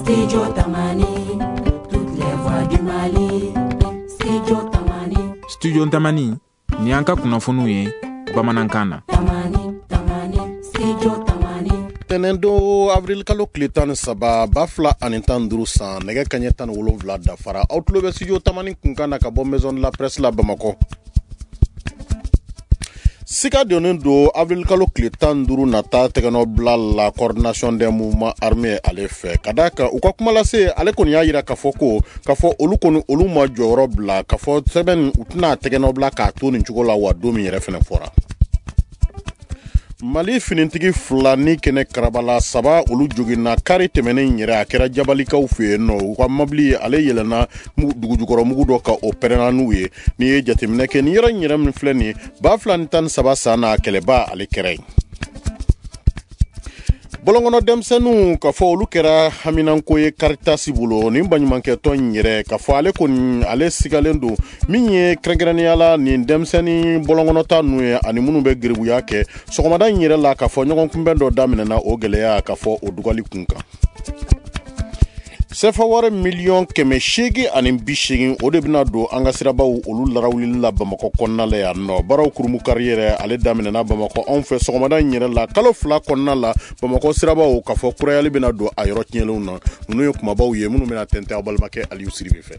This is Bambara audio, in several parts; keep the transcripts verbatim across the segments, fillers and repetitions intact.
Studio Tamani, toutes les voix du Mali. Studio Tamani. Studio Tamani, ni anka kunafunu ye, Bamanankana. Tamani, Tamani, Studio Tamani. Tenendo avril kalo klitan saba bafla anitan durusan nege kanyetan wolonvla dafara outlobe Studio Tamani kunkana ka bo maison de la presse la Bamako. Sika donendo avril kalo klitan duru nata tegano bla la coordination des mouvements armés ale fait kadaka ukakuma se ale koni ya yira kafoko kafo olu konu olu ma joro bla kafo seben utna tegano bla ka to ni chugola wa do mi refene fora Mali finintigi flani kene karabala saba olu jogina kari temene nyere akera jabalikaw fe no kwa mabli ale yelena dugujukoro mugu do ka operena nuye ni ye jatemene ke ni yera nyere min flani ba flani tan saba sana keleba ale kere bolongono demsenu ka fo olu kera haminan ko ye Caritas bulo ni banyumanke ton nyere ka fo ale kon ale sigalendo minye krengraniala ni demseni bolongono tanu ye ani munu be gribu yake sogomada nyere la ka fo nyogon kumbendo damina na ogeleya ka fo odugali kunka sefa wara million keme shege anin bishigin ode bina do anga sirabaw olu larawli la Bamako konna la ya no baraw kurumu carrière ale damina na Bamako on fait sogomada nyere la kalo fla konna la Bamako sirabaw ka fo kurayali bina do ayro nyelo na nunu yokuma baw ye munu mena tente abalmake aliou siribe fe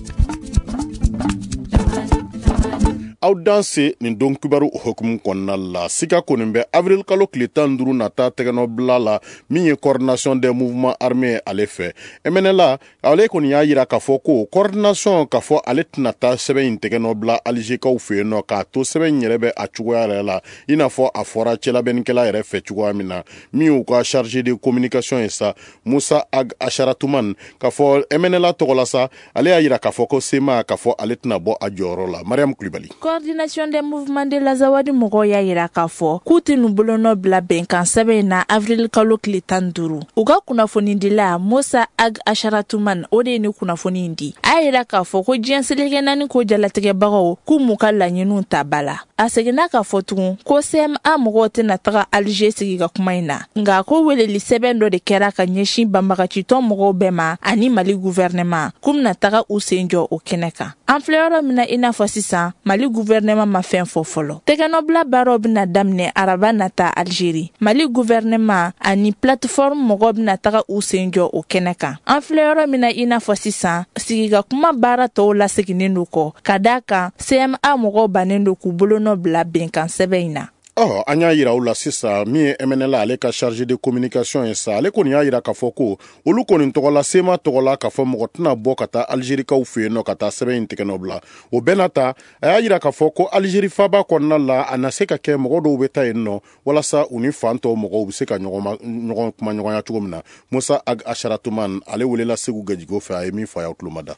aw danse ni don kubaru hukum konna la sika konimbe avril kalo klitan duru nata tegano blala mi coordination des mouvements armés ale fait emenela ale koni ya yira ka foko coordination ka fo ale tnata sebe tegano bla alger ka fe no ka to sebe nyerebe a chugoya la ina fo afora chela benkela yere fe chugoya mina mi u ka chargé de communication esa Musa Ag Asharatuman ka fo emenela togolasa ale ya yira ka foko sema ka fo ale tnabo ajoro la Mariam Kulibali. Coordination des mouvements de la Zawadi Mogoya yira kafo kuti nubolono bla benkan sebe na avril kalo klitan duru uga kunafoni ndila Musa Ag Asharatuman ode ni kunafoni ndi ayira kafo ko jianselege nani ko jalatege bago ku mukalla nyinu tabala asegena kafo tun ko sem amogote na taga Alger sigiga kumaina nga ko wele li sebendo de kera ka nyeshi bambaka chito mogo bema ani Mali gouvernement kum na taga usenjo okeneka amfleoro mina ina fosisa Mali gouvernement ma fen fofolo tegano bla barob na damne araba nata Algérie Mali gouvernement ani plateforme mogob na taga usenjo okeneka amfleoro mina ina fosisa sigiga kuma bara to la siginendo ko kadaka C M A mogo banendo ku bolono bla benkan sebeina. Oh, anya yira ula sisa mi emenela ale ka chargé de communication esa ale koni ya yira ka foko olu koni togola sema togola ka fo mogotna bo kata Algérie ka ufe no kata sebe intikenobla o benata aya yira ka foko Algérie faba konna la anaseka ke mogodo ubeta enno wala sa uni fanto mogo ubiseka nyogo nyogo kuma nyogo ya chugomna Musa Ag Asharatuman ale welela segu gajigo fa emi fa ya utlumada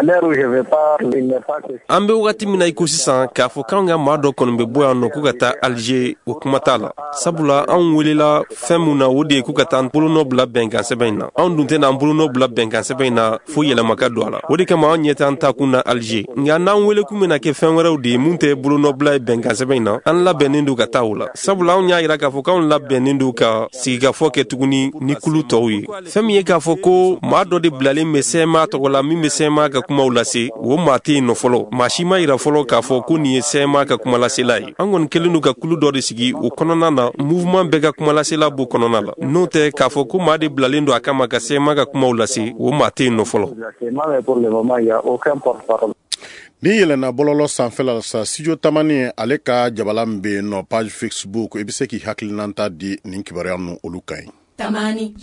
ambe wakati mina ikusisan ka fo kanga mado kono be boya no kugata Alger o kumatala sabula an welela femuna wode kugata buluno bla benga sebaina an dunte na buluno bla benga sebaina fo yela makado ala wode kama an yeta anta kuna Alger nga nan wele kumena ke femwera de munte buluno bla benga sebaina an la benindu ka tawla sabula an yaira ka fo kan la benindu ka siga fo ke tuguni ni kulu towi femiye ka fo ko mado de blale mesema to wala mi mesema ka kuma ulase wo mate no folo mashima ira folo ka fo ko ni sema ka kuma laselai angon kelinu ka kulu do de sigi o konona na mouvement bega kuma lasela bu konona la note ka fo ko made blalindo akama ka sema ka kuma ulase wo mate no folo ni yelena bololo sanfela sa Studio Tamani ale ka jabalambe no page Facebook e biseki haklinanta di ninkibarianu olukai Tamani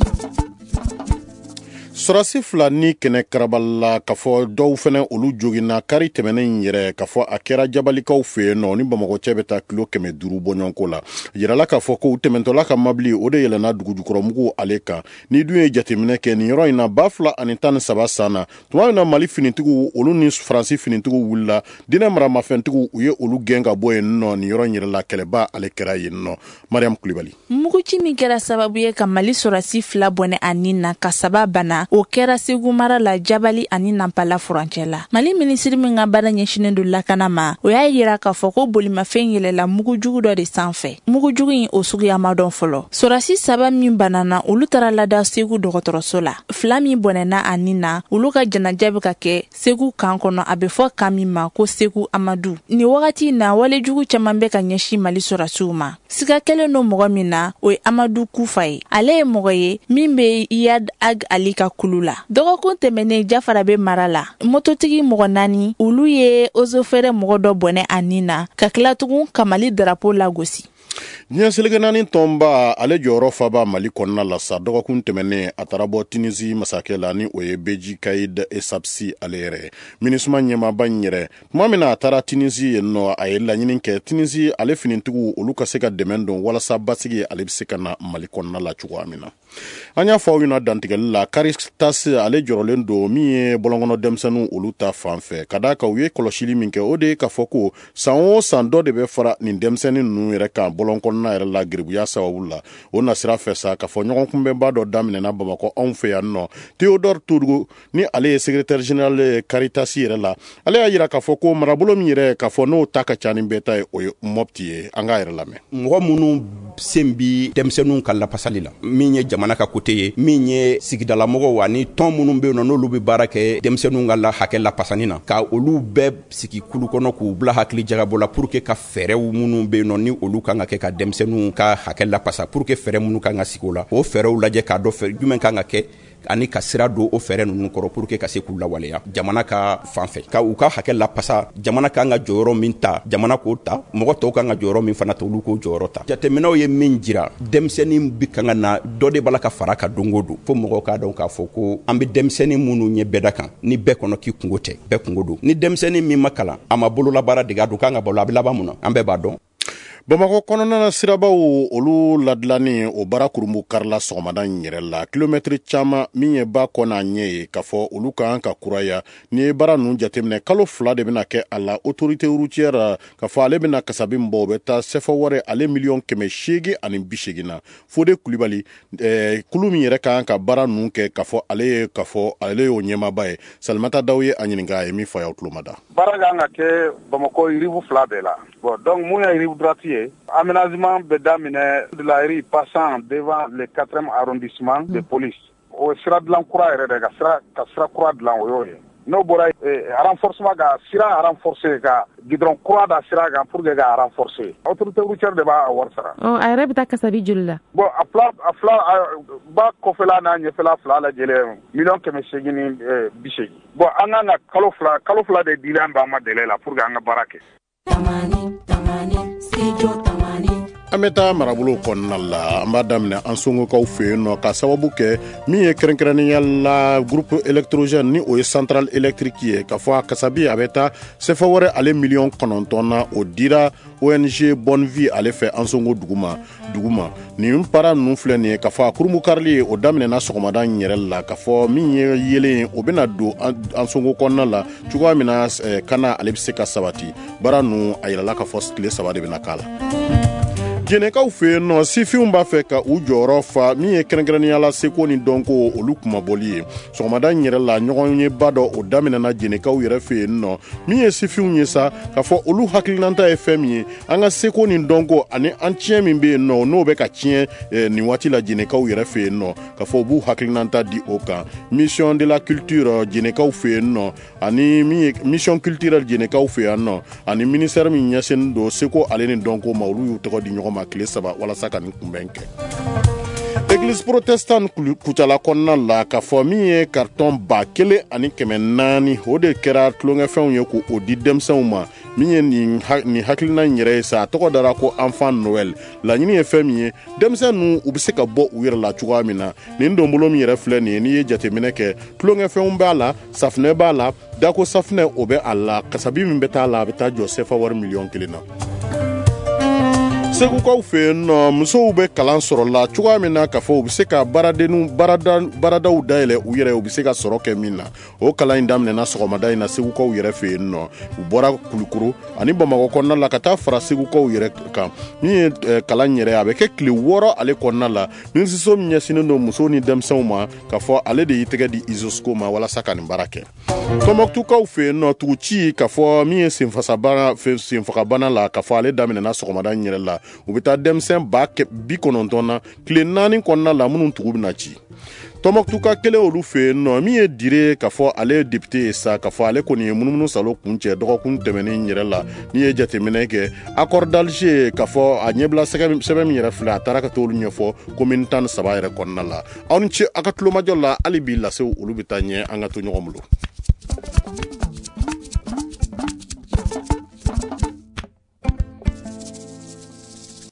Sorasi flani kene karabala kafo dow fene olu jogina kari temene yere kafo akera jabalikaw fe no ni Bamako chebeta kilo keme duru bonyonko la yirala kafo ko utementola ka mabli ode yelena dugujukoro mugu aleka ni duye jatemene ke ni yoro ina bafla anitan sabasana tuma na Mali finitigu olu ni Fransi finitigu willa dina mara mafentigu uye olu genga boye no ni yoro yirala keleba alekera yinno Mariam Kulibali mugu chimi kera sababu ye ka Mali sorasi fla bone anina ka sababana o kɛra Segu mara la Jabali ani Nampala furancɛ la. Mali minisiri min ka baara ɲɛsinnen don lakana ma o y'a yira k'a fɔ ko bolimafɛn yɛlɛla mugujugu dɔ de sanfɛ. Mugujugu in o suguya ma dɔn fɔlɔ. Sorasi saba min banana olu taara lada Segu dɔgɔtɔrɔso la. Fila min bɔnɛna a nin na olu ka janaja bɛ ka kɛ Segu kan kɔnɔ a bɛ fɔ kan min ma ko Segu Amadu. Ni wagati na walejugu caman bɛ ka ɲɛsin Mali sorasiw ma. Siga kelen no mɔgɔ min na o ye Amadu Kufa ye. Ale ye mɔgɔ ye min bɛ Iyad Ag Ali ka kulu la. Dɔgɔkun tɛmɛnen Jafara bɛ mara la. Mototigi mɔgɔ naani olu ye ozofere mɔgɔ dɔ bɔnɛ a nin na ka tila tugun ka Mali drapeau lagosi. Ɲɛselege naani tɔnba ale jɔyɔrɔ faba Mali kɔnɔna la sa dɔgɔkun tɛmɛnen a taara bɔ Tunisie masakɛ la ni o ye Beji Caïd Essebsi ale yɛrɛ minisuma ɲɛmaaba in yɛrɛ tuma min na a taara Tunisie yen nɔ a ye laɲini kɛ Tunisie ale finitigiw olu ka se ka dɛmɛ don walasa basigi ale bɛ se ka na Mali kɔnɔna la cogoya min na. An y'a fɔ aw ɲɛna dantigɛli la Caritas ale jɔrɔlen don min ye bɔlɔnkɔnɔ denmisɛnninw olu ta fan fɛ ka d'a kan u ye kɔlɔsili min kɛ o de ye k'a fɔ ko san o san dɔ de bɛ fara nin denmisɛnnin ninnu yɛrɛ kan bɔlɔnkɔnɔna yɛrɛ la geribuya sababu la o na sira fɛ sa k'a fɔ ɲɔgɔn kunbɛnba dɔ daminɛna Bamakɔ anw fɛ yan nɔ Théodore Tourgo ni ale ye secrétaire général Caritas yɛrɛ la ale y'a yira k'a fɔ ko marabolo min yɛrɛ k'a fɔ n'o ta ka ca ni bɛɛ ta ye o ye Mopti ye an k'a yɛrɛ lamɛn. Mɔgɔ minnu sen bi denmisɛnninw ka lapasali la min ye jamana ka kote ye min ye sigidala mɔgɔw ani tɔn minnu bɛ yen n'olu bɛ baara kɛ denmisɛnninw ka la hakɛ lapasani na ka olu bɛɛ sigi kulu kɔnɔ k'u bila hakili jagabɔ la pour que ka fɛɛrɛw minnu bɛ yen ni olu kan ka kɛ ka denmisɛnninw ka hakɛ lapasa pour que fɛɛrɛ minnu kan ka sigi o la o fɛɛrɛw lajɛ k'a dɔn fɛ jumɛn kan ka kɛ ani ka sira don o fɛɛrɛ ninnu kɔrɔ pour que ka se k'u lawaleya jamana ka fanfɛ ka u ka hakɛ lapasa jamana kan ka jɔyɔrɔ min ta jamana k'o ta mɔgɔ tɔw kan ka jɔyɔrɔ min fana ta olu k'o jɔyɔrɔ ta jateminɛw ye min jira denmisɛnnin bi kan ka na dɔ de b'a la ka fara ka don o don fo mɔgɔw k'a dɔn k'a fɔ ko an bɛ denmisɛnnin minnu ɲɛ bɛɛda kan ni bɛɛ kɔnɔ k'i kungo tɛ bɛɛ kungo don ni denmisɛnnin min ma kalan a ma bololabaara dege a don kan ka balo a bɛ laban mun na an bɛɛ b'a dɔn. Bamakɔ kɔnɔna na sirabaw olu ladilani o bara kurumbu karila sɔgɔmada in yɛrɛ la kilomɛtiri caman min ye ba kɔ n'a ɲɛ ye k'a fɔ olu kan ka kuraya ni ye bara ninnu jateminɛ kalo fila de bɛna kɛ a la autorité routière k'a fɔ ale bɛna kasabi min bɔ o bɛ taa sɛfɛ wɛrɛ ale miliyɔn kɛmɛ seegin ani bi seegin na Fode Kulibali eh, kulu min yɛrɛ kan ka bara ninnu kɛ k'a fɔ ale ye k'a fɔ ale y'o ɲɛmaaba ye Salimata Daw ye a ɲininka a ye min fɔ y'aw tulo ma da. Bara kan ka kɛ Bamakɔ rive fila bɛɛ la bon donc mun ye rive droite ye aménagement bɛ daminɛ de la rue passant devant le quatrième arrondissement de police o sira dilan kura yɛrɛ de ka sira ka sira kura dilan o y'o ye n'o bɔra renforcement ka sira renforcer ka gidron kura da sira kan pour que ka renforcer autorité routière de b'a wari sara. Ɔ a yɛrɛ bɛ taa kasabi joli la. bon a fila a fila ba kɔfɛla n'a ɲɛfɛla fila lajɛlen miliyɔn kɛmɛ seegin ni bi seegin bon an kan ka kalo fila kalo fila de dilen b'an ma délai la pour que an ka baara kɛ. Tamani, tamani, studio tamani. An bɛ taa marabolo kɔnɔna la an b'a daminɛ an songokaw fɛ yen nɔ ka sababu kɛ min ye kɛrɛnkɛrɛnnenya la groupe électrogène ni o ye centrale électrique ye k'a fɔ a kasabi a bɛ taa sɛfɛ wɛrɛ ale miliyɔn kɔnɔntɔn na o dira O N G Bonne Vie ale fɛ an songo duguma duguma nin para ninnu filɛ nin ye k'a fɔ a kurumu karili ye o daminɛna sɔgɔmada in yɛrɛ la k'a fɔ min ye yelen o bɛna don an songo kɔnɔna la cogoya min na kana ale bɛ se ka sabati bara ninnu a yirala k'a fɔ tile saba de bɛna k'a la. Jɛnɛkaw fɛ yen nɔ sifinw b'a fɛ ka u jɔyɔrɔ fa min ye kɛrɛnkɛrɛnnenya la seko ni dɔnko olu kumabɔli ye sɔgɔmada in yɛrɛ la ɲɔgɔn ye ba dɔ o daminɛna jɛnɛkaw yɛrɛ fɛ yen nɔ min ye sifinw ye sa k'a fɔ olu hakilinanta ye fɛn min ye an ka seko ni dɔnko ani an tiɲɛ min bɛ yen nɔ n'o bɛ ka tiɲɛ eh, nin waati la jɛnɛkaw yɛrɛ fɛ yen nɔ k'a fɔ u b'u hakilinanta di o kan mission de la culture jɛnɛkaw fɛ yen nɔ ani min ye mission culturelle jɛnɛkaw fɛ yan nɔ ani ministère min ɲɛsinnen don seko ale ni dɔnko ma olu y'u tɔgɔ di ɲɔgɔn ma tile saba walasa ka nin kunbɛn kɛ. Église protestante kucala kɔnɔna la k'a fɔ min ye carton ba kelen ani kɛmɛ naani o de kɛra tulonkɛfɛnw ye k'o di denmisɛnw ma min ye nin hakilina in yɛrɛ ye sa a tɔgɔ dara ko enfant Noël laɲini ye fɛn min ye denmisɛn ninnu u bɛ se ka bɔ u yɛrɛ la cogoya min na nin donbolo min yɛrɛ filɛ nin ye n'i ye jateminɛ kɛ tulonkɛfɛnw b'a la safunɛ b'a la dako safunɛ o bɛ a la kasabi min bɛ taa la a bɛ taa jɔ sefa wari miliyɔn kelen na. segukaw fɛ yen nɔ musow bɛ kalan sɔrɔ la cogoya min na k'a fɔ u bɛ se ka baaradenw baarada baaradaw dayɛlɛ u yɛrɛ u bɛ se ka sɔrɔ kɛ min na o kalan in daminɛna sɔgɔmada in na segukaw yɛrɛ fɛ yen nɔ u bɔra Kulukoro ani Bamakɔ kɔnɔna la ka taa fara segukaw yɛrɛ kan min ye eh, kalan yɛrɛ a bɛ kɛ tile wɔɔrɔ ale kɔnɔna la minisiso min ɲɛsinnen don musow ni denmisɛnw ma k'a fɔ ale de y'i tɛgɛ di Isosco ma walasa ka nin baara kɛ Tɔnbɔkutukaw fɛ yen nɔ tuguci k'a fɔ min ye senfasabana senfagabana la k'a fɔ ale daminɛna sɔgɔmada in yɛrɛ la u bɛ taa denmisɛn ba bi kɔnɔntɔn na tile naani kɔnɔna la minnu tugu bɛna ci Tɔnbɔkutuka kelen olu fɛ yen nɔ min ye dire k'a fɔ ale ye député ye sa k'a fɔ ale kɔni ye munumunu salo kuncɛ dɔgɔkun tɛmɛnen yɛrɛ la n'i ye jateminɛ kɛ accord d'Alger k'a fɔ a ɲɛbila sɛbɛn min yɛrɛ filɛ a taara ka t'olu ɲɛfɔ commune tan ni saba yɛrɛ kɔnɔna la aw ni ce a ka tulomajɔ la hali bi lasew olu bɛ taa ɲɛ an ka to ɲɔgɔn bolo.